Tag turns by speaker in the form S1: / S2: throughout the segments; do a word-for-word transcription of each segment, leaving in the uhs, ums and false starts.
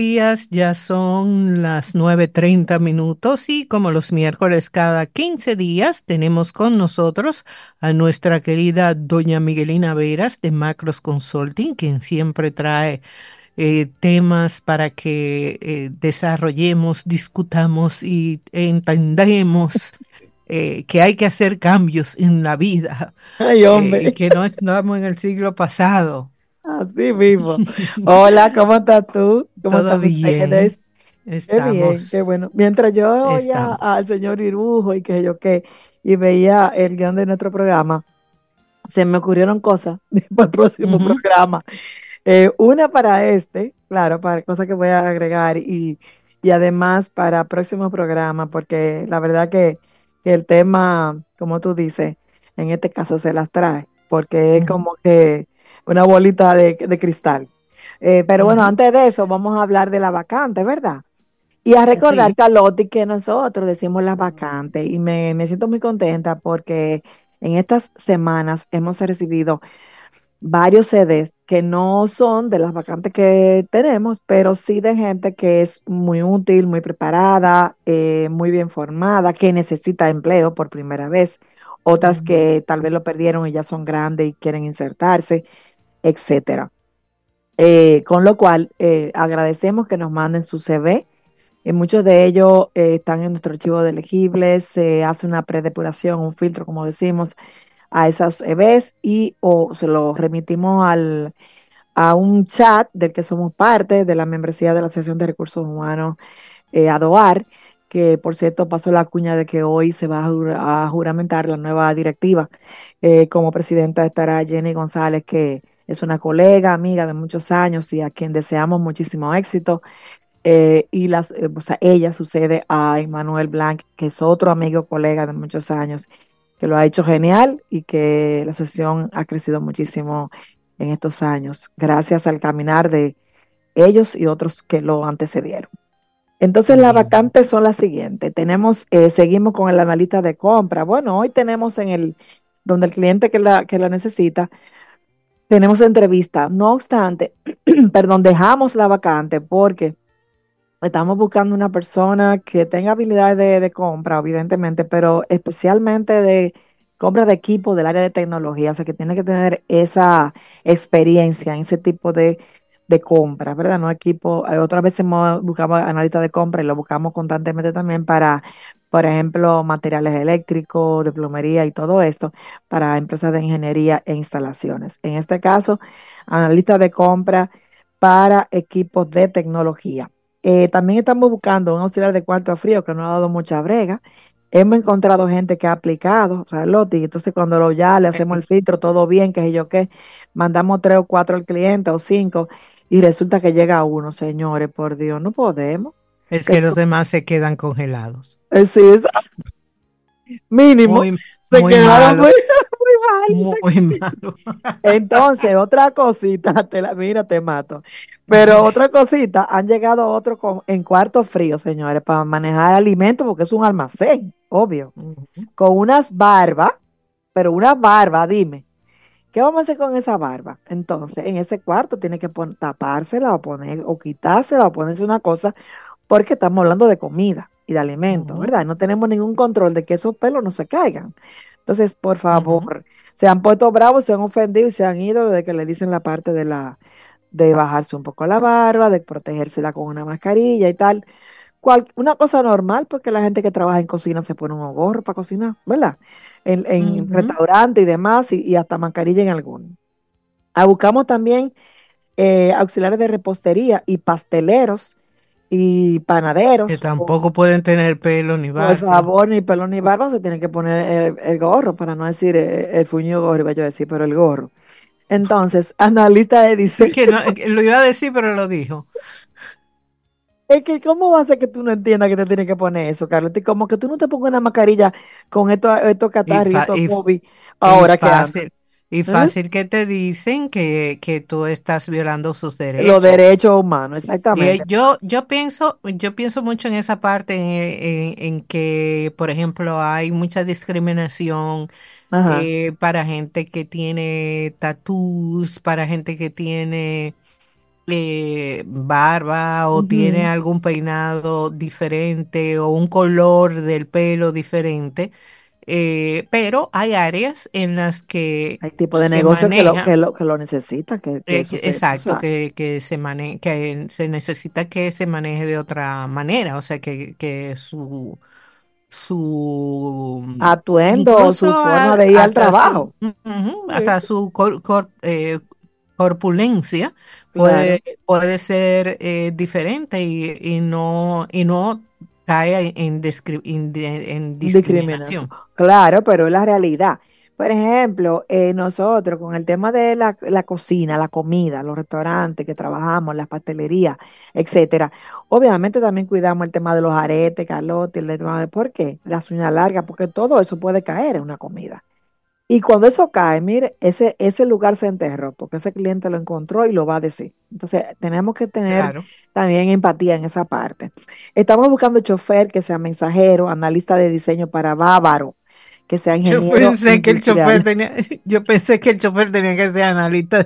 S1: Días, ya son las nueve treinta minutos y como los miércoles cada quince días tenemos con nosotros a nuestra querida doña Miguelina Veras de Macros Consulting, quien siempre trae eh, temas para que eh, desarrollemos, discutamos y entendemos eh, que hay que hacer cambios en la vida
S2: Ay,
S1: eh, y
S2: hombre,
S1: que no estamos en el siglo pasado.
S2: así mismo. Hola, ¿cómo estás tú? ¿Cómo
S1: Todo
S2: están
S1: bien,
S2: ustedes? Qué bien, qué
S1: estamos.
S2: bueno. Mientras yo oía
S1: Estamos.
S2: al señor Irujo y que yo qué, y veía el guión de nuestro programa, se me ocurrieron cosas para el próximo
S1: Ujú.
S2: programa. Eh, una para este, claro, para cosas que voy a agregar y, y además para próximo programa, porque la verdad que, que el tema, como tú dices, en este caso se las trae, porque es
S1: Ujú.
S2: como que una bolita de, de cristal. Eh, pero bueno,
S1: Ujú.
S2: antes de eso vamos a hablar de la vacante, ¿verdad? Y a recordar,
S1: Sí.
S2: Carlotti, que nosotros decimos las vacantes y me, me siento muy contenta porque en estas semanas hemos recibido varios C Ds que no son de las vacantes que tenemos, pero sí de gente que es muy útil, muy preparada, eh, muy bien formada, que necesita empleo por primera vez, otras
S1: Ujú.
S2: que tal vez lo perdieron y ya son grandes y quieren insertarse, etcétera. Eh, con lo cual, eh, agradecemos que nos manden su C V. Eh, muchos de ellos eh, están en nuestro archivo de elegibles, se hace una predepuración, un filtro, como decimos, a esas C Vs y o se lo remitimos al a un chat del que somos parte de la membresía de la Asociación de Recursos Humanos, eh, ADOAR, que por cierto pasó la cuña de que hoy se va a, jur- a juramentar la nueva directiva. Eh, como presidenta estará Jenny González, que es una colega, amiga de muchos años y a quien deseamos muchísimo éxito. Eh, y las, eh, o sea, ella sucede a Emmanuel Blanc, que es otro amigo, colega de muchos años, que lo ha hecho genial y que la asociación ha crecido muchísimo en estos años, gracias al caminar de ellos y otros que lo antecedieron. Entonces, las
S1: Bien.
S2: vacantes son las siguientes. Tenemos, eh, seguimos con el analista de compra. Bueno, hoy tenemos en el, donde el cliente que la, que la necesita, tenemos entrevista. No obstante, perdón, dejamos la vacante porque estamos buscando una persona que tenga habilidades de, de compra, evidentemente, pero especialmente de compra de equipo del área de tecnología, o sea, que tiene que tener esa experiencia en ese tipo de, de compra, ¿verdad? No equipo, eh, otras veces hemos- buscamos analistas de compra y lo buscamos constantemente también para, por ejemplo, materiales eléctricos, de plomería y todo esto, para empresas de ingeniería e instalaciones. En este caso, analista de compra para equipos de tecnología. Eh, también estamos buscando un auxiliar de cuarto frío que nos ha dado mucha brega. Hemos encontrado gente que ha aplicado, o sea, Loti, y entonces cuando lo ya le hacemos el filtro, todo bien, que sé yo qué, mandamos tres o cuatro al cliente o cinco y resulta que llega uno, señores, por Dios, no podemos.
S1: Es
S2: Que
S1: que los
S2: tú-
S1: demás se quedan congelados.
S2: eh, sí, es mínimo,
S1: Muy,
S2: se
S1: muy
S2: quedaron muy,
S1: malo,
S2: muy mal.
S1: muy malo.
S2: Entonces, otra cosita, te la, mira, te mato. Pero otra cosita, han llegado otros con- en cuarto frío, señores, para manejar alimentos, porque es un almacén, obvio,
S1: Ujú.
S2: con unas barbas, pero una barba, dime, ¿qué vamos a hacer con esa barba? Entonces, en ese cuarto tiene que pon- tapársela o poner, o quitársela o ponerse una cosa, porque estamos hablando de comida y de alimentos,
S1: Ujú.
S2: ¿verdad? No tenemos ningún control de que esos pelos no se caigan. Entonces, por
S1: Ujú.
S2: favor, se han puesto bravos, se han ofendido y se han ido desde que le dicen la parte de la de bajarse un poco la barba, de protegérsela con una mascarilla y tal. Cual- una cosa normal, porque la gente que trabaja en cocina se pone un gorro para cocinar, ¿verdad? En, en
S1: Ujú.
S2: restaurantes y demás, y, y hasta mascarilla en algunos. Ah, buscamos también eh, auxiliares de repostería y pasteleros y
S1: Que
S2: panaderos.
S1: tampoco pueden tener pelo ni
S2: Por
S1: barba.
S2: favor, ni pelón ni barba se tiene que poner el, el gorro, para no decir eh, el fuñido gorro, iba yo a decir, pero el gorro. Entonces, analista de
S1: Es
S2: diseño.
S1: que no, que lo iba a decir, pero lo dijo.
S2: Es que, ¿cómo va a ser que tú no entiendas que te tienes que poner eso, Carlos? Y como que tú no te pongas una mascarilla con estos esto
S1: Y,
S2: catarros y
S1: fa-
S2: estos
S1: y,
S2: COVID
S1: y
S2: ahora que andan.
S1: fácil, y
S2: ¿Eh?
S1: fácil que te dicen que, que tú estás violando sus
S2: Los
S1: derechos.
S2: derechos humanos,
S1: Y
S2: exactamente.
S1: eh, yo, yo pienso, yo pienso mucho en esa parte en, en- en que, por ejemplo, hay mucha discriminación
S2: Ajá.
S1: eh, para gente que tiene tatús, para gente que tiene eh, barba o tiene
S2: Ujú.
S1: algún peinado diferente o un color del pelo diferente, eh, pero hay áreas en las que
S2: Hay tipo de
S1: se
S2: negocio que lo,
S1: maneja.
S2: que lo, que lo necesita, que, que
S1: Eh,
S2: eso
S1: que-
S2: se, tú
S1: exacto,
S2: sabes.
S1: que, que se mane que se necesita que se maneje de otra manera, o sea, que, que su, su,
S2: Atuendo, su
S1: incluso
S2: forma
S1: al-
S2: de ir al
S1: hasta su,
S2: trabajo.
S1: ujú,
S2: Sí,
S1: hasta su cor- cor- eh, corpulencia puede,
S2: claro,
S1: puede ser eh, diferente y, y no, y no cae en, discri- en de- en
S2: discriminación.
S1: discriminación.
S2: Claro, pero es la realidad. Por ejemplo, eh, nosotros con el tema de la, la cocina, la comida, los restaurantes que trabajamos, las pastelerías, etcétera, obviamente también cuidamos el tema de los aretes, calotes, el tema de por qué, las uñas largas, porque todo eso puede caer en una comida. Y cuando eso cae, mire, ese, ese lugar se enterró porque ese cliente lo encontró y lo va a decir. Entonces, tenemos que tener
S1: Claro.
S2: también empatía en esa parte. Estamos buscando chofer que sea mensajero, analista de diseño para Bávaro, que sea
S1: Yo
S2: ingeniero
S1: pensé que el chofer
S2: industrial.
S1: tenía, yo pensé que el chofer tenía que ser analista.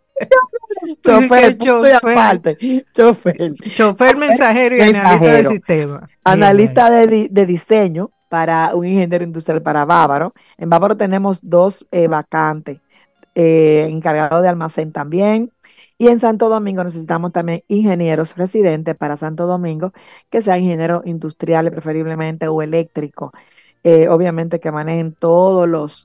S1: Porque
S2: Chofer,
S1: que
S2: punto y
S1: chofer,
S2: aparte. Chofer.
S1: chofer
S2: Chofer,
S1: mensajero y analista de
S2: mensajero.
S1: sistema. Míralo ahí.
S2: Analista de, di- de diseño para un ingeniero industrial para Bávaro. En Bávaro tenemos dos eh, vacantes, eh, encargado de almacén también. Y en Santo Domingo necesitamos también ingenieros residentes para Santo Domingo, que sean ingenieros industriales preferiblemente o eléctricos. Eh, obviamente que manejen todos los,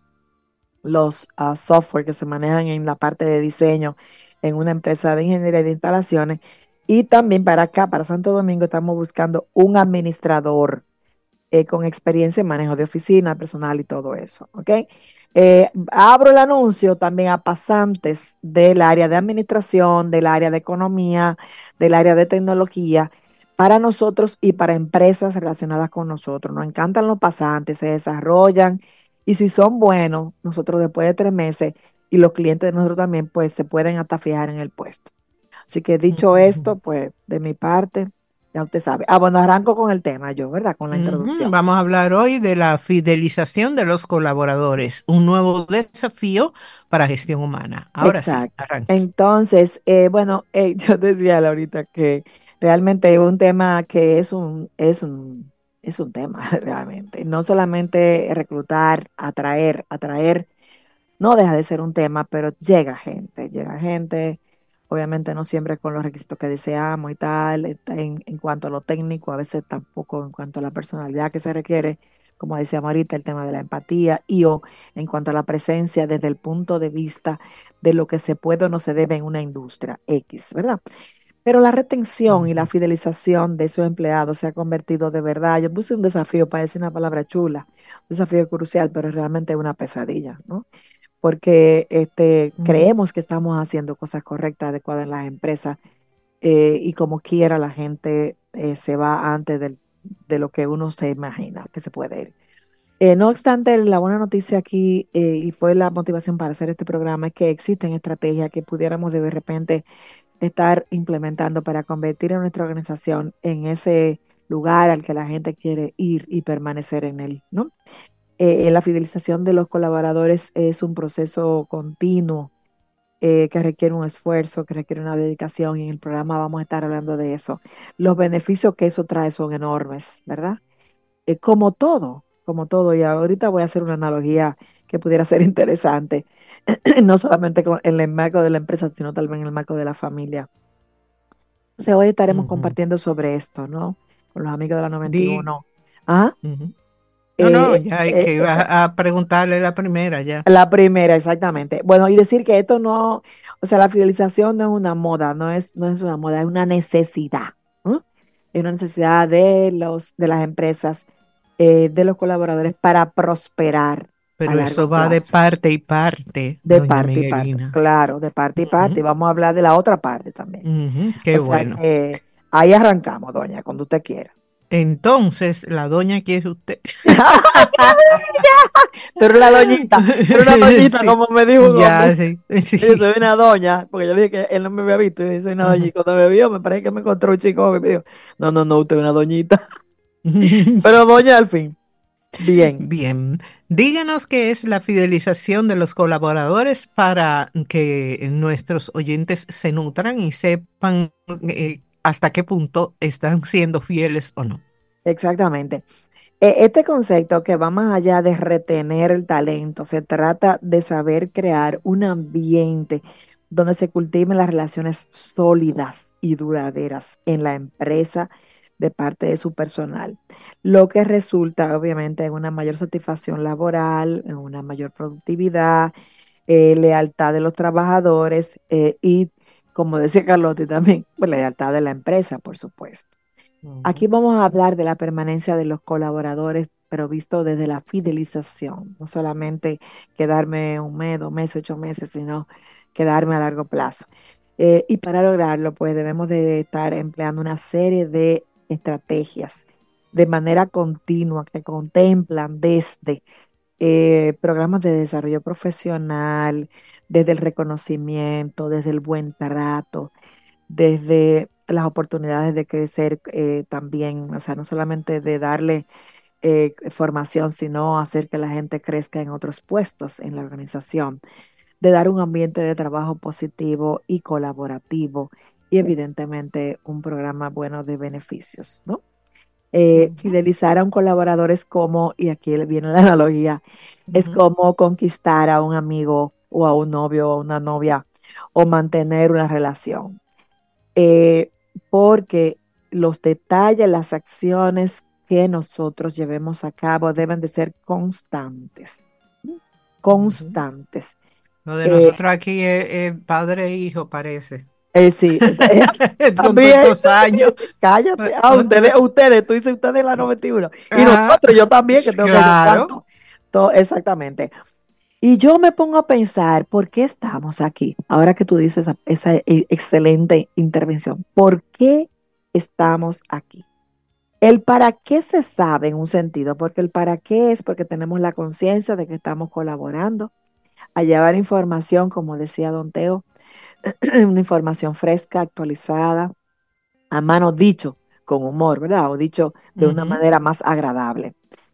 S2: los ah, software que se manejan en la parte de diseño en una empresa de ingeniería de instalaciones. Y también para acá, para Santo Domingo, estamos buscando un administrador eh, con experiencia en manejo de oficina, personal y todo eso, ¿ok? Eh, abro el anuncio también a pasantes del área de administración, del área de economía, del área de tecnología, para nosotros y para empresas relacionadas con nosotros. Nos encantan los pasantes, se desarrollan y si son buenos, nosotros después de tres meses y los clientes de nosotros también, pues se pueden hasta fijar en el puesto. Así que dicho
S1: Ujú.
S2: esto, pues de mi parte, ya usted sabe. Ah, bueno, arranco con el tema yo, ¿verdad? Con la
S1: Ujú.
S2: introducción.
S1: Vamos a hablar hoy de la fidelización de los colaboradores, un nuevo desafío para gestión humana. Ahora sí,
S2: Exacto.
S1: arranque.
S2: Entonces, eh, bueno, eh, yo decía ahorita que realmente es un tema que es un, es un, es un tema realmente. No solamente reclutar, atraer, atraer no deja de ser un tema, pero llega gente, llega gente, obviamente no siempre con los requisitos que deseamos y tal, está en, en cuanto a lo técnico, a veces tampoco en cuanto a la personalidad que se requiere, como decíamos ahorita, el tema de la empatía y o en cuanto a la presencia desde el punto de vista de lo que se puede o no se debe en una industria X, ¿verdad? Pero la retención y la
S1: Ujú.
S2: fidelización de esos empleados se ha convertido de verdad, yo puse un desafío para decir una palabra chula, un desafío crucial, pero realmente es una pesadilla, ¿no? Porque este,
S1: Ujú.
S2: creemos que estamos haciendo cosas correctas, adecuadas en las empresas eh, y como quiera la gente eh, se va antes del- de lo que uno se imagina que se puede ir. Eh, no obstante, la buena noticia aquí eh, y fue la motivación para hacer este programa es que existen estrategias que pudiéramos de repente estar implementando para convertir a nuestra organización en ese lugar al que la gente quiere ir y permanecer en él, ¿no? Eh, la fidelización de los colaboradores es un proceso continuo eh, que requiere un esfuerzo, que requiere una dedicación y en el programa vamos a estar hablando de eso. Los beneficios que eso trae son enormes, ¿verdad? Eh, como todo, como todo, y ahorita voy a hacer una analogía que pudiera ser interesante, no solamente con- en el marco de la empresa, sino también en el marco de la familia. Entonces hoy estaremos
S1: Ujú.
S2: compartiendo sobre esto, ¿no? Con los amigos de la noventa y
S1: Di,
S2: uno. Ah,
S1: ujú. No, no,
S2: eh,
S1: ya hay
S2: eh,
S1: que
S2: eh,
S1: iba a preguntarle la primera ya.
S2: La primera, exactamente. Bueno, y decir que esto no, o sea, la fidelización no es una moda, no es, no es una moda, es una necesidad. ¿No? Es una necesidad de los, de las empresas, eh, de los colaboradores para prosperar a
S1: Pero
S2: largo
S1: eso va de
S2: plazo.
S1: parte y parte,
S2: De
S1: doña
S2: parte y parte,
S1: Miguelina.
S2: claro, de parte y parte. Y
S1: Ujú.
S2: vamos a hablar de la otra parte también.
S1: Ujú. Qué
S2: O sea
S1: bueno.
S2: que ahí arrancamos, doña, cuando usted quiera.
S1: Entonces, la doña que es usted.
S2: Tú eres la doñita, tú eres una doñita,
S1: Sí,
S2: como me dijo un
S1: ya,
S2: hombre.
S1: sí,
S2: Yo
S1: sí.
S2: soy una doña, porque yo dije que él no me había visto, y yo soy una doña,
S1: Ujú.
S2: y cuando me vio, me parece que me encontró un chico y me dijo, no, no, no, usted es una doñita, pero doña al fin. Bien,
S1: Bien, díganos qué es la fidelización de los colaboradores para que nuestros oyentes se nutran y sepan eh, hasta qué punto están siendo fieles o no.
S2: exactamente. E- Este concepto que va más allá de retener el talento, se trata de saber crear un ambiente donde se cultiven las relaciones sólidas y duraderas en la empresa de parte de su personal, lo que resulta obviamente en una mayor satisfacción laboral, en una mayor productividad, eh, lealtad de los trabajadores eh, y, como decía Carlotti también, pues lealtad de la empresa, por supuesto. Aquí
S1: Ujú,
S2: vamos a hablar de la permanencia de los colaboradores, pero visto desde la fidelización, no solamente quedarme un mes, dos meses, ocho meses, sino quedarme a largo plazo. Eh, y para lograrlo, pues debemos de estar empleando una serie de estrategias de manera continua que contemplan desde eh, programas de desarrollo profesional, desde el reconocimiento, desde el buen trato, desde las oportunidades de crecer eh, también, o sea, no solamente de darle eh, formación, sino hacer que la gente crezca en otros puestos en la organización, de dar un ambiente de trabajo positivo y colaborativo y evidentemente un programa bueno de beneficios, ¿no? Eh,
S1: ujú,
S2: fidelizar a un colaborador es como, y aquí viene la analogía, es
S1: ujú,
S2: como conquistar a un amigo o a un novio o a una novia o mantener una relación eh, porque los detalles, las acciones que nosotros llevemos a cabo deben de ser constantes, ¿sí?
S1: ujú.
S2: Constantes.
S1: Lo de
S2: Eh,
S1: nosotros aquí es, es padre e hijo, parece.
S2: eh, sí, eh,
S1: Con todos
S2: también,
S1: estos años.
S2: cállate,
S1: Eh,
S2: ah, ustedes,
S1: usted-
S2: ustedes, tú dices ustedes en la noventa y uno, y uno, y
S1: Ah,
S2: nosotros, yo también, que tengo que contar
S1: claro.
S2: todo, todo, exactamente. Y yo me pongo a pensar, ¿por qué estamos aquí? Ahora que tú dices esa, esa eh, excelente intervención, ¿por qué estamos aquí? El para qué se sabe en un sentido, porque el para qué es porque tenemos la conciencia de que estamos colaborando a llevar información, como decía Don Teo, una información fresca, actualizada, a mano dicho con humor, ¿verdad? O dicho de una
S1: Ujú,
S2: manera más agradable.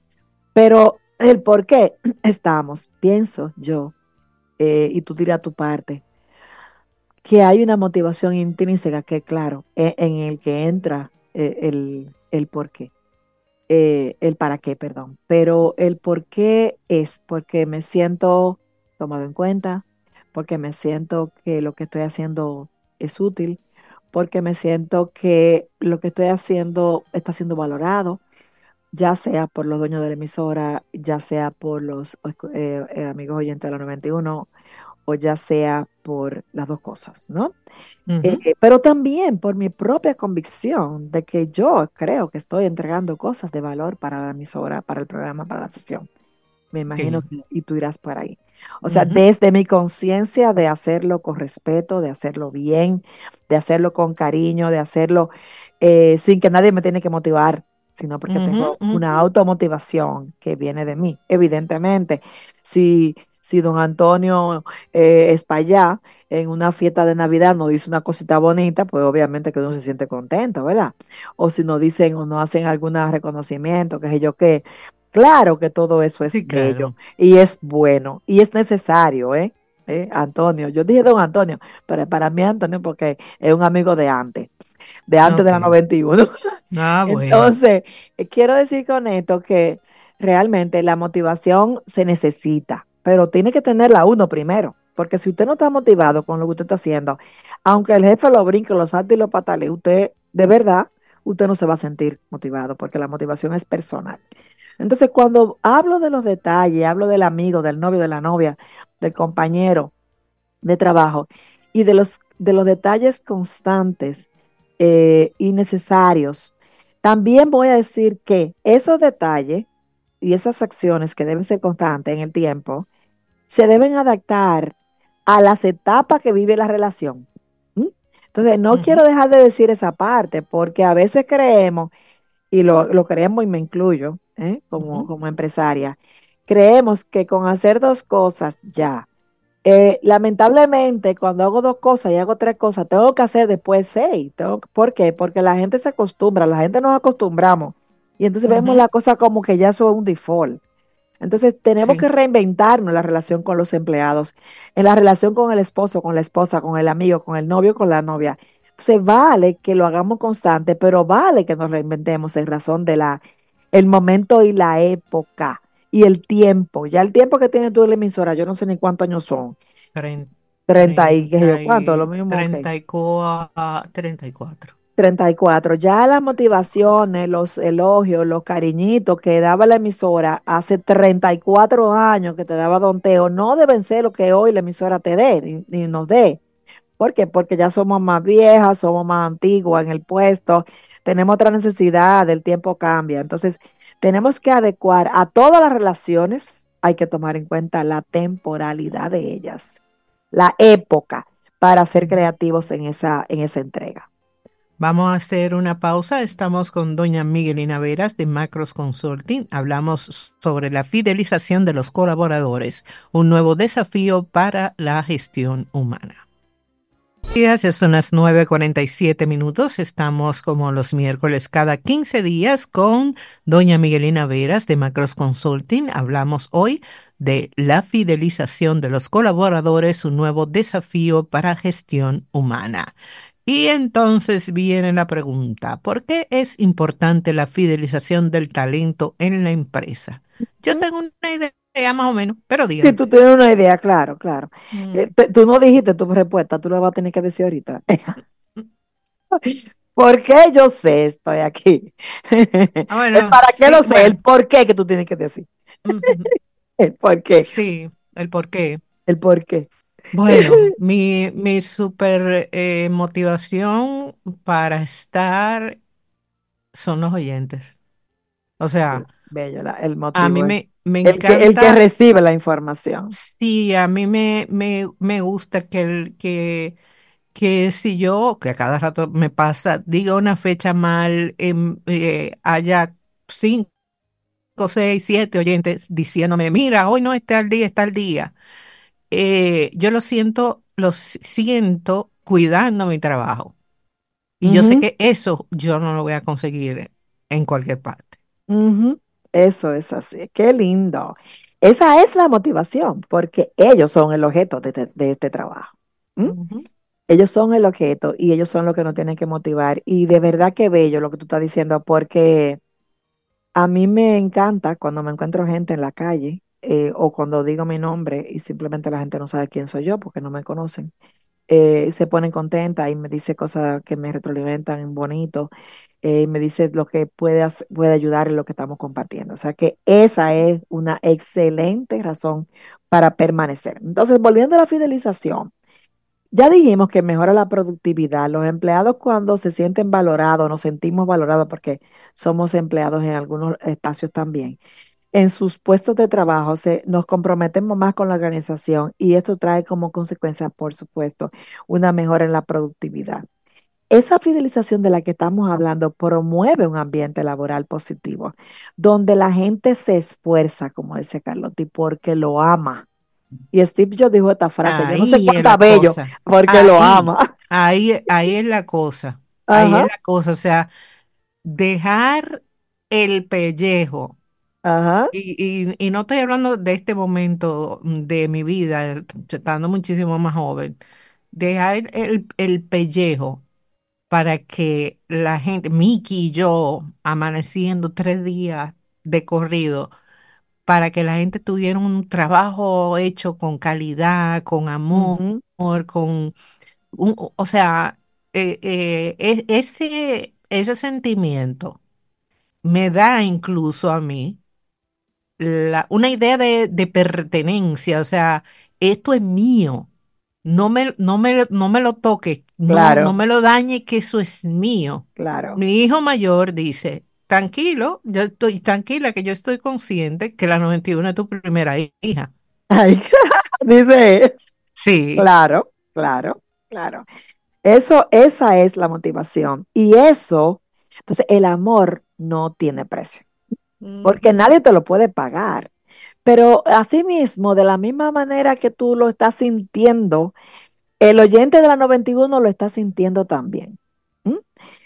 S2: Pero el por qué estamos, pienso yo, eh, y tú dirás tu parte, que hay una motivación intrínseca que, claro, e- en el que entra eh, el, el por qué. Eh, el para qué, perdón, pero el por qué es porque me siento tomado en cuenta, porque me siento que lo que estoy haciendo es útil, porque me siento que lo que estoy haciendo está siendo valorado, ya sea por los dueños de la emisora, ya sea por los eh, eh, amigos oyentes de la noventa y uno o ya sea por las dos cosas, ¿no? Eh,
S1: ujú.
S2: pero también por mi propia convicción de que yo creo que estoy entregando cosas de valor para la emisora, para el programa, para la sesión. Me imagino
S1: Sí.
S2: que y tú irás por ahí. O sea,
S1: Ujú,
S2: desde mi conciencia de hacerlo con respeto, de hacerlo bien, de hacerlo con cariño, de hacerlo eh, sin que nadie me tiene que motivar, sino porque
S1: ujú,
S2: tengo una
S1: ujú.
S2: automotivación que viene de mí. Evidentemente, si, si don Antonio eh, es para allá en una fiesta de Navidad, nos dice una cosita bonita, pues obviamente que uno se siente contento, ¿verdad? O si nos dicen o nos hacen algún reconocimiento, qué sé yo qué. Claro que todo eso es
S1: Sí,
S2: bello
S1: claro.
S2: y es bueno y es necesario, ¿eh? ¿Eh? Antonio, yo dije don Antonio, pero para mí Antonio porque es un amigo de antes, de antes de
S1: Ok.
S2: la noventa y uno.
S1: Ah, bueno.
S2: Entonces, eh, quiero decir con esto que realmente la motivación se necesita, pero tiene que tenerla uno primero, porque si usted no está motivado con lo que usted está haciendo, aunque el jefe lo brinque, lo salte y lo patale, usted de verdad, usted no se va a sentir motivado, porque la motivación es personal. Entonces, cuando hablo de los detalles, hablo del amigo, del novio, de la novia, del compañero de trabajo y de los, de los detalles constantes eh, y necesarios, también voy a decir que esos detalles y esas acciones que deben ser constantes en el tiempo, se deben adaptar a las etapas que vive la relación. ¿Mm? Entonces, no quiero
S1: Ujú,
S2: dejar de decir esa parte, porque a veces creemos y lo, lo creemos y me incluyo, ¿eh? Como,
S1: ujú.
S2: como empresaria, creemos que con hacer dos cosas ya. Eh, lamentablemente, cuando hago dos cosas y hago tres cosas, tengo que hacer después seis. Tengo, ¿por qué? Porque la gente se acostumbra, la gente nos acostumbramos. Y entonces vemos
S1: Ujú.
S2: la cosa como que ya eso es un default. Entonces tenemos
S1: Sí,
S2: que reinventarnos en la relación con los empleados, en la relación con el esposo, con la esposa, con el amigo, con el novio, con la novia. Entonces vale que lo hagamos constante, pero vale que nos reinventemos en razón de la, el momento y la época y el tiempo. Ya el tiempo que tienes tú en la emisora, yo no sé ni cuántos años son,
S1: treinta,
S2: treinta y qué sé yo,
S1: treinta
S2: cuánto, lo
S1: y,
S2: mismo que
S1: treinta y cuatro, treinta y cuatro.
S2: treinta y cuatro. Ya las
S1: treinta y cuatro.
S2: motivaciones, los elogios, los cariñitos que daba la emisora hace treinta y cuatro años que te daba Don Teo, no deben ser lo que hoy la emisora te dé, ni, ni nos dé. ¿Por qué? Porque ya somos más viejas, somos más antiguas en el puesto, tenemos otra necesidad, el tiempo cambia. Entonces, tenemos que adecuar a todas las relaciones, hay que tomar en cuenta la temporalidad de ellas, la época, para ser
S1: Ujú.
S2: creativos en esa, en esa entrega.
S1: Vamos a hacer una pausa. Estamos con doña Miguelina Veras de Macros Consulting. Hablamos sobre la fidelización de los colaboradores, un nuevo desafío para la gestión humana. Días, ya son las nueve cuarenta y siete minutos. Estamos como los miércoles cada quince días con doña Miguelina Veras de Macros Consulting. Hablamos hoy de la fidelización de los colaboradores, un nuevo desafío para gestión humana. Y entonces viene la pregunta, ¿por qué es importante la fidelización del talento en la empresa? Yo tengo una idea más o menos, pero
S2: Si
S1: dígame.
S2: tú tienes una idea, claro, claro. Eh,
S1: Mm,
S2: te- tú no dijiste tu respuesta, tú la vas a tener que decir ahorita.
S1: mm,
S2: ¿Por qué yo sé? Estoy aquí.
S1: Ah,
S2: El
S1: bueno,
S2: para qué
S1: sí,
S2: lo sé, el
S1: bueno.
S2: por qué que tú tienes que decir.
S1: Ujú.
S2: El por qué,
S1: Sí, el por qué.
S2: el por qué.
S1: Bueno, mi, mi super eh, motivación para estar son los oyentes. O sea,
S2: Bello, la- el
S1: a mí
S2: motivo.
S1: me, me
S2: El que, el que
S1: encanta,
S2: recibe la información.
S1: sí, a mí me, me, me gusta que, el, que, que si yo, que a cada rato me pasa, diga una fecha mal, em, eh, haya cinco, seis, siete oyentes diciéndome, mira, hoy no está el día, está el día. Eh, yo lo siento, lo si- siento cuidando mi trabajo. Y yo sé
S2: Ujú,
S1: que eso yo no lo voy a conseguir en cualquier parte.
S2: ujú. Eso es así. Qué lindo. Esa es la motivación, porque ellos son el objeto de, este de este trabajo. ¿Mm?
S1: Ujú.
S2: Ellos son el objeto y ellos son los que nos tienen que motivar. Y de verdad que bello lo que tú estás diciendo, porque a mí me encanta cuando me encuentro gente en la calle eh, o cuando digo mi nombre y simplemente la gente no sabe quién soy yo porque no me conocen. Eh, se ponen contentas y me dice cosas que me retroalimentan en bonito, eh, y me dice lo que puede, hacer- puede ayudar en lo que estamos compartiendo. O sea que esa es una excelente razón para permanecer. Entonces, volviendo a la fidelización. Ya dijimos que mejora la productividad. Los empleados cuando se sienten valorados, nos sentimos valorados porque somos empleados en algunos espacios también. En sus puestos de trabajo se, nos comprometemos más con la organización y esto trae como consecuencia, por supuesto, una mejora en la productividad. Esa fidelización de la que estamos hablando promueve un ambiente laboral positivo, donde la gente se esfuerza, como decía Carlotti, porque lo ama. Y Steve Jobs dijo esta frase, yo no sé
S1: Ahí es
S2: cuánta
S1: la
S2: bello,
S1: cosa.
S2: porque lo
S1: Ahí,
S2: ama.
S1: ahí, ahí es la cosa. Ahí es
S2: Ajá,
S1: la cosa. O sea, dejar el pellejo.
S2: ajá,
S1: Y, y, y no estoy hablando de este momento de mi vida, estando muchísimo más joven. Dejar el, el pellejo para que la gente, Miki y yo, amaneciendo tres días de corrido, para que la gente tuviera un trabajo hecho con calidad, con amor,
S2: ujú,
S1: con, un- o sea, eh, eh, e- ese, ese sentimiento me da incluso a mí la- una idea de, de pertenencia, o sea, esto es mío, no me, no me, no me lo toque, no, no
S2: claro,
S1: me lo dañe, que eso es mío.
S2: claro.
S1: Mi hijo mayor dice, tranquilo, yo estoy tranquila, que yo estoy consciente que la noventa y uno es tu primera hija.
S2: Ay, dice,
S1: Sí.
S2: claro, claro, claro. Eso, esa es la motivación. Y eso, entonces, el amor no tiene precio, porque
S1: Ujú.
S2: nadie te lo puede pagar. Pero asimismo, de la misma manera que tú lo estás sintiendo, el oyente de la noventa y uno lo está sintiendo también. ¿Mm?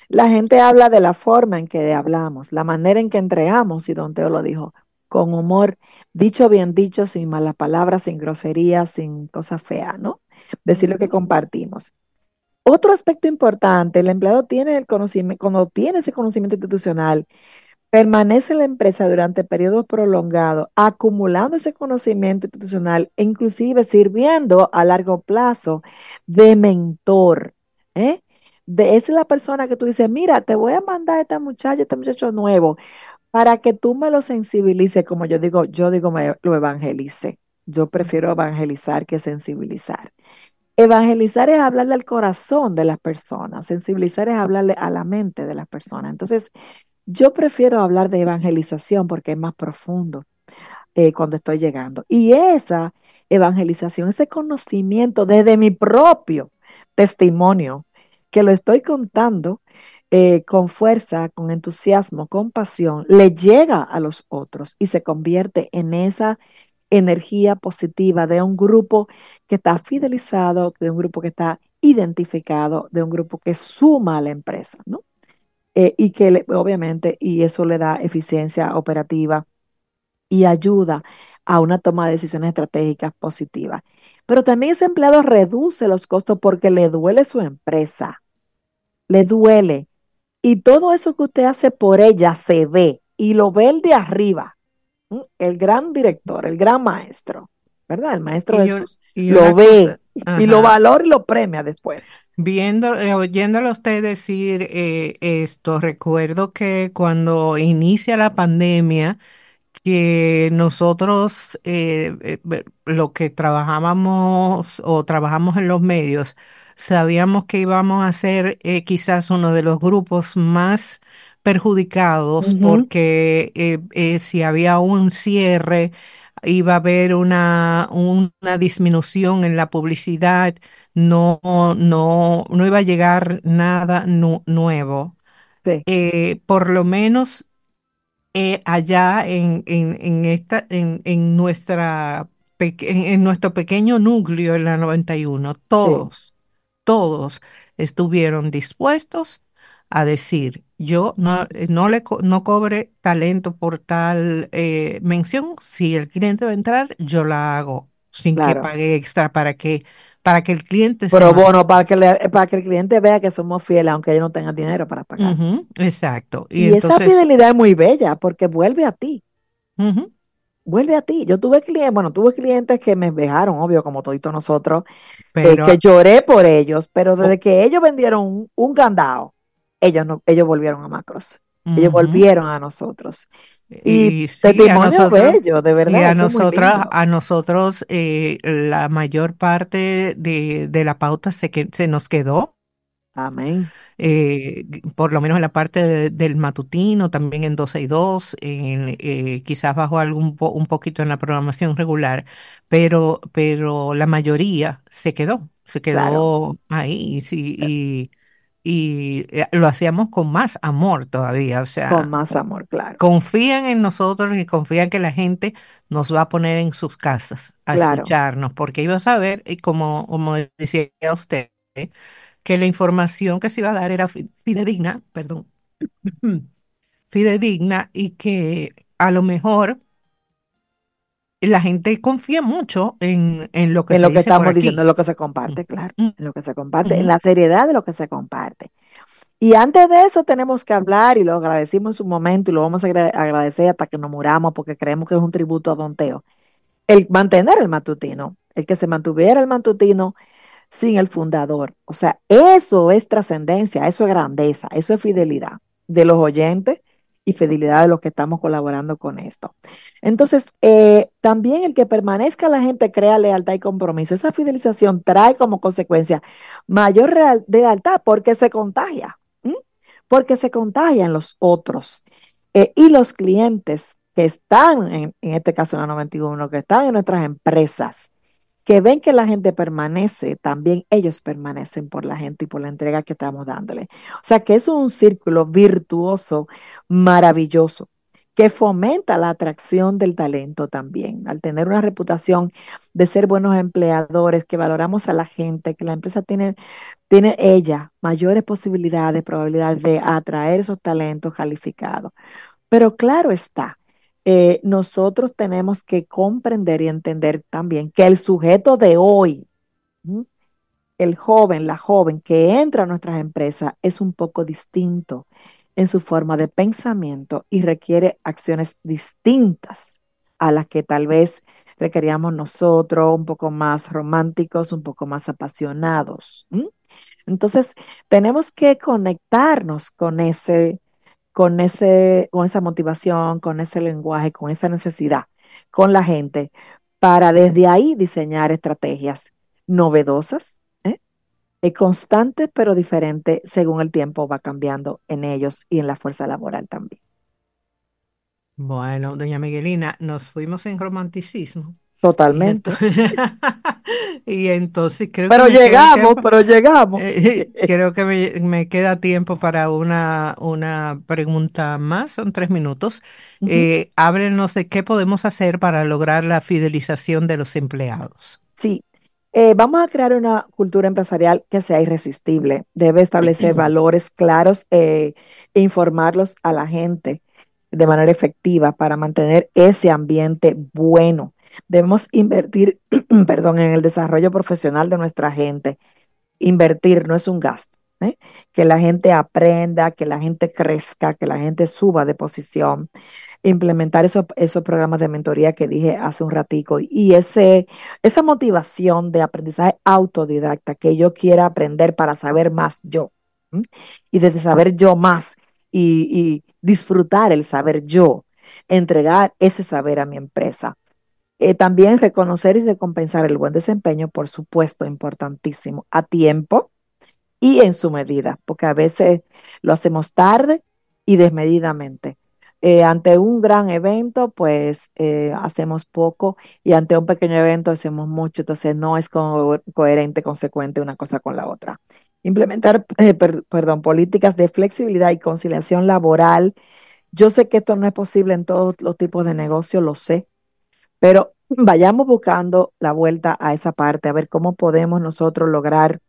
S2: La gente habla de la forma en que hablamos, la manera en que entregamos, y Don Teo lo dijo, con humor, dicho bien dicho, sin malas palabras, sin groserías, sin cosas feas, ¿no? Decir lo que
S1: Ujú.
S2: compartimos. Otro aspecto importante, el empleado tiene el conocimiento, cuando tiene ese conocimiento institucional, permanece en la empresa durante periodos prolongados, acumulando ese conocimiento institucional e inclusive sirviendo a largo plazo de mentor. ¿Eh? De, esa es la persona que tú dices, mira, te voy a mandar a esta muchacha, este muchacho nuevo, para que tú me lo sensibilices, como yo digo, yo digo, me lo evangelice. Yo prefiero evangelizar que sensibilizar. Evangelizar es hablarle al corazón de las personas, sensibilizar es hablarle a la mente de las personas. Entonces, yo prefiero hablar de evangelización porque es más profundo eh, cuando estoy llegando. Y esa evangelización, ese conocimiento desde mi propio testimonio, que lo estoy contando eh, con fuerza, con entusiasmo, con pasión, le llega a los otros y se convierte en esa energía positiva de un grupo que está fidelizado, de un grupo que está identificado, de un grupo que suma a la empresa, ¿no? Eh, y que le- obviamente, y eso le da eficiencia operativa y ayuda a una toma de decisiones estratégicas positivas. Pero también ese empleado reduce los costos porque le duele su empresa, le duele. Y todo eso que usted hace por ella se ve y lo ve el de arriba, ¿m? El gran director, el gran maestro, ¿verdad? El maestro
S1: Y, un-
S2: Jesús
S1: y
S2: lo
S1: una
S2: ve
S1: cosa,
S2: y lo
S1: ajá,
S2: valora y lo premia después.
S1: viendo, eh, oyéndolo a usted decir eh, esto, recuerdo que cuando inicia la pandemia, que nosotros eh, eh, ve- lo que trabajábamos o trabajamos en los medios, sabíamos que íbamos a ser eh, quizás uno de los grupos más perjudicados
S2: Ujú,
S1: porque eh, eh, si había un cierre, iba a haber una, una disminución en la publicidad, no, no, no iba a llegar nada nu- nuevo.
S2: sí,
S1: Eh, por lo menos eh, allá en, en, en esta, en, en nuestra, peque- en, en nuestro pequeño núcleo en la noventa y uno,
S2: sí,
S1: todos, todos estuvieron dispuestos a decir, yo no, eh, no le co- no cobre talento por tal eh, mención, si el cliente va a entrar, yo la hago sin que
S2: claro.
S1: pague extra para que, para que el cliente se
S2: Pero
S1: mantenga.
S2: bueno, para que, le- para que el cliente vea que somos fieles, aunque ellos no tengan dinero para pagar.
S1: Ujú, exacto. Y
S2: Y esa
S1: entonces,
S2: fidelidad es muy bella porque vuelve a ti,
S1: ujú,
S2: vuelve a ti. Yo tuve clientes, bueno, tuve clientes que me dejaron, obvio, como toditos nosotros, eh, que
S1: pero...
S2: lloré por ellos, pero
S1: o-
S2: desde que ellos vendieron un, un candado, ellos no, ellos volvieron a Macros, ellos
S1: ujú.
S2: volvieron a nosotros. Y
S1: Y sí, a
S2: testimonio
S1: nosotros,
S2: bello, de
S1: y
S2: verdad,
S1: a
S2: eso es muy
S1: nosotros,
S2: lindo.
S1: a nosotros eh, la mayor parte de, de la pauta se, que, se nos quedó,
S2: Amén.
S1: eh, por lo menos en la parte de- del matutino, también en doce y dos, en, eh, quizás bajo algún po- un poquito en la programación regular, pero, pero la mayoría se quedó, se
S2: Claro,
S1: quedó ahí, sí, y, y eh, lo hacíamos con más amor todavía, o
S2: con
S1: sea.
S2: más amor, claro,
S1: Confían en nosotros y confían que la gente nos va a poner en sus casas a
S2: claro,
S1: escucharnos, porque iba a saber, y como, como decía usted, ¿eh? Que la información que se iba a dar era fi- fidedigna, perdón, fidedigna y que a lo mejor la gente confía mucho en, en lo que
S2: en
S1: se
S2: lo que
S1: dice por
S2: estamos diciendo, en
S1: aquí.
S2: lo que se
S1: Mm,
S2: comparte, claro,
S1: mm,
S2: en lo que se comparte, en
S1: ujú.
S2: la seriedad de lo que se comparte. Y antes de eso tenemos que hablar, y lo agradecimos en su momento, y lo vamos a agra- agradecer hasta que nos muramos, porque creemos que es un tributo a Don Teo, el mantener el matutino, el que se mantuviera el matutino sin el fundador. O sea, eso es trascendencia, eso es grandeza, eso es fidelidad de los oyentes y fidelidad de los que estamos colaborando con esto. Entonces, eh, también el que permanezca la gente crea lealtad y compromiso. Esa fidelización trae como consecuencia mayor real- lealtad porque se contagia, ¿m? Porque se contagian los otros. Eh, y los clientes que están, en, en este caso en la noventa y uno, que están en nuestras empresas, que ven que la gente permanece, también ellos permanecen por la gente y por la entrega que estamos dándole. O sea que es un círculo virtuoso, maravilloso, que fomenta la atracción del talento también. Al tener una reputación de ser buenos empleadores, que valoramos a la gente, que la empresa tiene tiene ella mayores posibilidades, probabilidades de atraer esos talentos calificados. Pero claro está, eh, nosotros tenemos que comprender y entender también que el sujeto de hoy, ¿m? El joven, la joven que entra a nuestras empresas es un poco distinto en su forma de pensamiento y requiere acciones distintas a las que tal vez requeríamos nosotros, un poco más románticos, un poco más apasionados. ¿M? Entonces, tenemos que conectarnos con ese, con ese, con esa motivación, con ese lenguaje, con esa necesidad, con la gente, para desde ahí diseñar estrategias novedosas, ¿eh? Eh, constantes pero diferentes según el tiempo va cambiando en ellos y en la fuerza laboral también.
S1: Bueno, doña Miguelina, nos fuimos en romanticismo. Y
S2: Totalmente.
S1: entonces, y entonces creo que
S2: Pero
S1: me queda
S2: llegamos,
S1: tiempo.
S2: pero llegamos.
S1: Eh, creo que me, me queda tiempo para una, una pregunta más, son tres minutos.
S2: Ujú.
S1: Eh, háblenos de qué podemos hacer para lograr la fidelización de los empleados.
S2: Sí, eh, vamos a crear una cultura empresarial que sea irresistible. Debe establecer valores claros eh, e informarlos a la gente de manera efectiva para mantener ese ambiente bueno. Debemos invertir, perdón, en el desarrollo profesional de nuestra gente. Invertir no es un gasto, ¿eh? Que la gente aprenda, que la gente crezca, que la gente suba de posición, implementar esos, esos programas de mentoría que dije hace un ratico y ese, esa motivación de aprendizaje autodidacta que yo quiera aprender para saber más yo, ¿m? Y desde saber yo más y, y disfrutar el saber yo, entregar ese saber a mi empresa. Eh, también reconocer y recompensar el buen desempeño, por supuesto, importantísimo, a tiempo y en su medida, porque a veces lo hacemos tarde y desmedidamente. Eh, ante un gran evento, pues eh, hacemos poco y ante un pequeño evento hacemos mucho, entonces no es co coherente, consecuente una cosa con la otra. Implementar, eh, per perdón, políticas de flexibilidad y conciliación laboral. Yo sé que esto no es posible en todos los tipos de negocios, lo sé, pero vayamos buscando la vuelta a esa parte, a ver cómo podemos nosotros lograr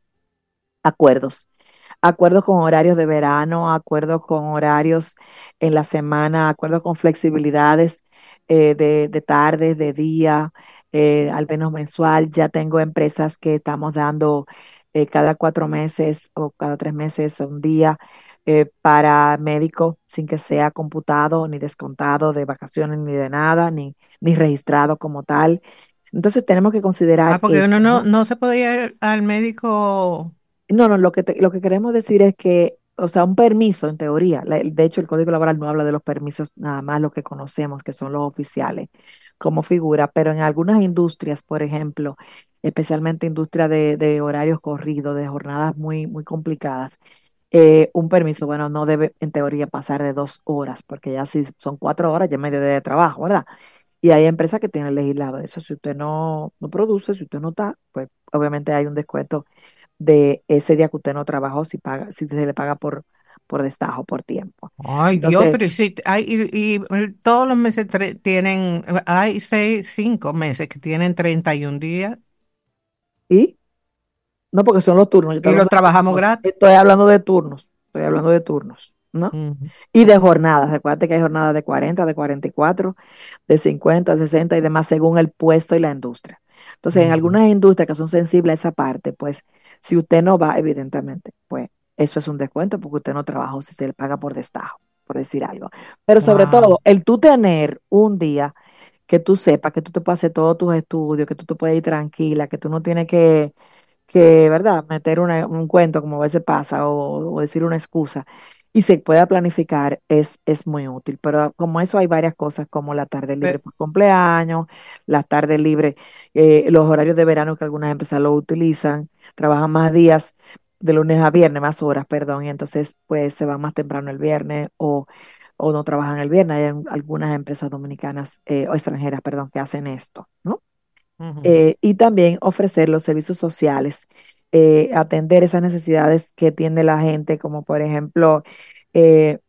S2: acuerdos acuerdos con horarios de verano, acuerdos con horarios en la semana, acuerdos con flexibilidades eh, de, de tardes, de día, eh, al menos mensual. Ya tengo empresas que estamos dando eh, cada cuatro meses o cada tres meses un día eh, para médicos sin que sea computado ni descontado de vacaciones ni de nada, ni, ni registrado como tal. Entonces tenemos que
S1: Ah,
S2: considerar
S1: porque
S2: eso,
S1: uno no,
S2: ¿no?
S1: no se podía ir al médico.
S2: No, no, lo que, te- lo que queremos decir es que, o sea, un permiso en teoría, la- de hecho el Código Laboral no habla de los permisos, nada más lo que conocemos, que son los oficiales como figura, pero en algunas industrias, por ejemplo, especialmente industria de, de horarios corridos, de jornadas muy, muy complicadas, eh, un permiso, bueno, no debe en teoría pasar de dos horas, porque ya si son cuatro horas, ya es medio día de trabajo, ¿verdad? Y hay empresas que tienen legislado eso. Si usted no, no produce, si usted no está, pues obviamente hay un descuento de ese día que usted no trabajó si paga, si se le paga por, por destajo, por tiempo.
S1: Ay, Dios,
S2: Entonces,
S1: pero sí, hay, y, y, eh, todos los meses tre- tienen, eh, hay seis, cinco meses que tienen treinta y un días
S2: ¿y? No, porque son los turnos, yo estoy
S1: y lo
S2: hablando de
S1: trabajamos
S2: turnos,
S1: gratis.
S2: estoy hablando de turnos, estoy hablando de turnos, ¿no?
S1: Ujú,
S2: Y de jornadas, recuerda que hay jornadas de cuarenta, de cuarenta y cuatro, de cincuenta, sesenta y demás según el puesto y la industria. Entonces, en
S1: ujú.
S2: algunas industrias que son sensibles a esa parte, pues si usted no va, evidentemente, pues eso es un descuento porque usted no trabajó si se le paga por destajo, por decir algo. Pero sobre todo,
S1: Wow.
S2: el tú tener un día que tú sepas que tú te puedes hacer todos tus estudios, que tú te puedes ir tranquila, que tú no tienes que que, ¿verdad? Meter una- un cuento como a veces pasa o, o decir una excusa y se pueda planificar es, es muy útil. Pero como eso hay varias cosas como la tarde libre
S1: Pe-
S2: por cumpleaños, la tarde libre, eh, los horarios de verano que algunas empresas lo utilizan, trabajan más días de lunes a viernes, más horas, perdón, y entonces pues se van más temprano el viernes o, o no trabajan el viernes. Hay en- algunas empresas dominicanas eh, o extranjeras, perdón, que hacen esto, ¿no?
S1: ujú,
S2: Eh, y también ofrecer los servicios sociales, eh, atender esas necesidades que tiene la gente, como por ejemplo, eh,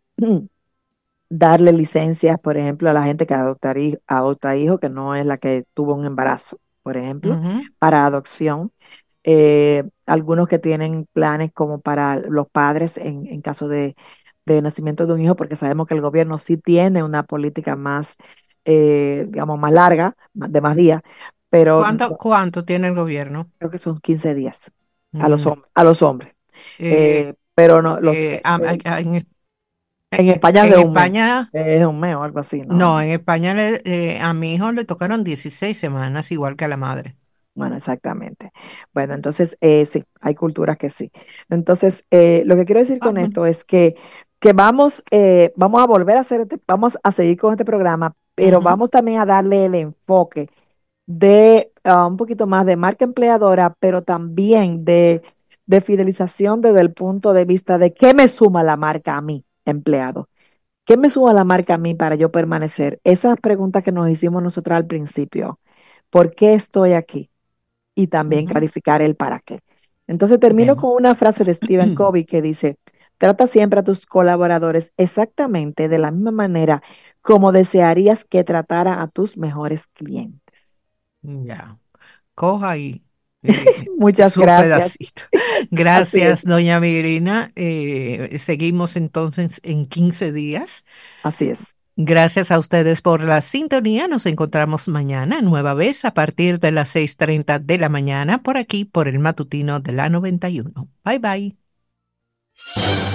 S2: darle licencias, por ejemplo, a la gente que adopta, adopta hijos, que no es la que tuvo un embarazo, por ejemplo,
S1: ujú.
S2: para adopción. eh, algunos que tienen planes como para los padres en, en caso de, de nacimiento de un hijo, porque sabemos que el gobierno sí tiene una política más, eh, digamos, más larga, más- de más días, pero
S1: ¿Cuánto,
S2: no,
S1: cuánto tiene el gobierno?
S2: creo que son quince días a los,
S1: Mm,
S2: hom- a los hombres.
S1: eh,
S2: Eh, pero no, los,
S1: eh,
S2: eh,
S1: a-
S2: eh,
S1: a- a- en,
S2: en España es de
S1: en
S2: un mes,
S1: España,
S2: es de un mes o algo así, ¿no?
S1: no, en España le- eh, a mi hijo le tocaron dieciséis semanas, igual que a la madre.
S2: Bueno, exactamente. Bueno, entonces eh, sí, hay culturas que sí. Entonces, eh, lo que quiero decir
S1: Ah,
S2: con
S1: bueno.
S2: esto es que, que vamos, eh, vamos a volver a hacer, este- vamos a seguir con este programa, pero
S1: Ujú,
S2: vamos también a darle el enfoque de ah, un poquito más de marca empleadora, pero también de, de fidelización desde el punto de vista de qué me suma la marca a mí, empleado. ¿Qué me suma la marca a mí para yo permanecer? Esas preguntas que nos hicimos nosotros al principio. ¿Por qué estoy aquí? Y también
S1: ujú.
S2: clarificar el para qué. Entonces termino
S1: Bien.
S2: con una frase de Stephen Covey que dice, trata siempre a tus colaboradores exactamente de la misma manera como desearías que tratara a tus mejores clientes.
S1: Ya. Coja ahí eh,
S2: Muchas
S1: su
S2: gracias.
S1: pedacito.
S2: Así es,
S1: Gracias, doña Migrina. Eh, seguimos entonces en quince días.
S2: así es.
S1: Gracias a ustedes por la sintonía. Nos encontramos mañana, nueva vez, a partir de las seis treinta de la mañana, por aquí, por el matutino de la noventa y uno. Bye bye.